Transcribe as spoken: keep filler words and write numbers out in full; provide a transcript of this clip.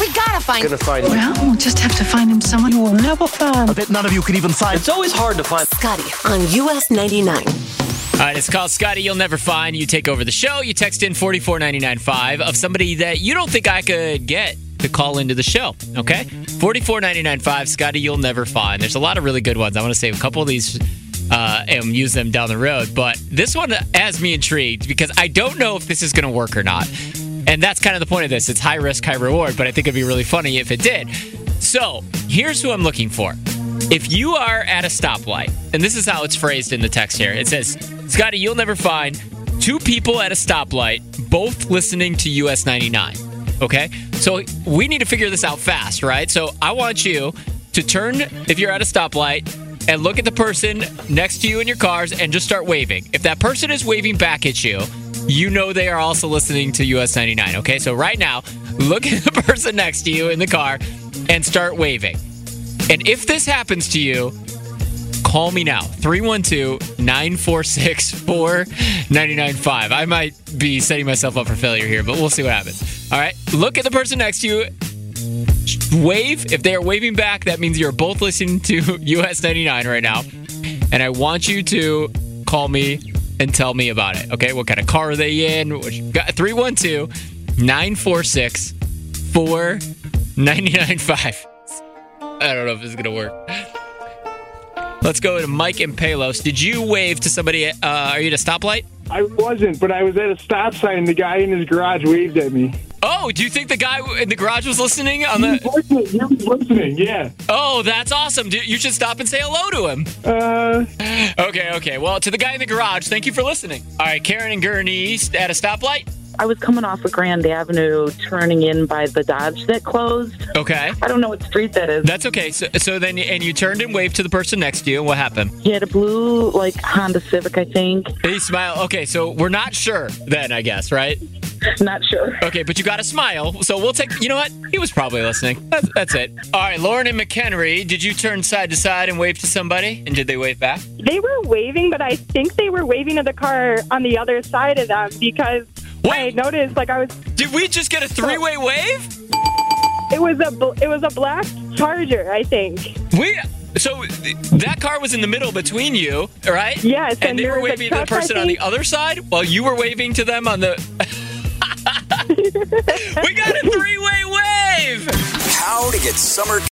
We gotta find Gonna find him. Well, we'll just have to find him someone you will never find. I bet none of you could even find. It's always hard to find. Scotty on U S ninety-nine. All right, it's called Scotty You'll Never Find. You take over the show. You text in four four nine nine five of somebody that you don't think I could get to call into the show, okay? four four nine nine five, Scotty You'll Never Find. There's a lot of really good ones. I want to save a couple of these uh, and use them down the road. But this one has me intrigued because I don't know if this is going to work or not. And that's kind of the point of this. It's high risk, high reward, but I think it'd be really funny if it did. So here's who I'm looking for. If you are at a stoplight, and this is how it's phrased in the text here. It says, Scotty, you'll never find two people at a stoplight, both listening to U S ninety-nine. Okay? So we need to figure this out fast, right? So I want you to turn, if you're at a stoplight, and look at the person next to you in your cars and just start waving. If that person is waving back at you, you know they are also listening to U S ninety-nine. Okay? So right now, look at the person next to you in the car and start waving. And if this happens to you, call me now. three one two, nine four six, four nine nine five. I might be setting myself up for failure here, but we'll see what happens. All right. Look at the person next to you. Wave. If they are waving back, that means you're both listening to U S ninety-nine right now. And I want you to call me and tell me about it. Okay. What kind of car are they in? three one two, nine four six, four nine nine five. I don't know if this is going to work. Let's go to Mike and Palos. Did you wave to somebody? Uh, are you at a stoplight? I wasn't, but I was at a stop sign. The guy in his garage waved at me. Oh, do you think the guy in the garage was listening? On the? He was listening, he was listening, yeah. Oh, that's awesome. You should stop and say hello to him. Uh. Okay, okay. Well, to the guy in the garage, thank you for listening. All right, Karen and Gurney at a stoplight? I was coming off of Grand Avenue, turning in by the Dodge that closed. Okay. I don't know what street that is. That's okay. So, so then, and you turned and waved to the person next to you. What happened? He had a blue, like, Honda Civic, I think. He smiled. Okay, so we're not sure then, I guess, right? Not sure. Okay, but you got a smile. So we'll take, you know what? He was probably listening. That's, that's it. All right, Lauren and McHenry, did you turn side to side and wave to somebody? And did they wave back? They were waving, but I think they were waving to the car on the other side of them because Wait, I noticed, like, I was... Did we just get a three-way wave? It was a it was a black Charger, I think. We... So that car was in the middle between you, right? Yes. And, and they were waving to the person on the other side while you were waving to them on the... We got a three-way wave! How to get summer...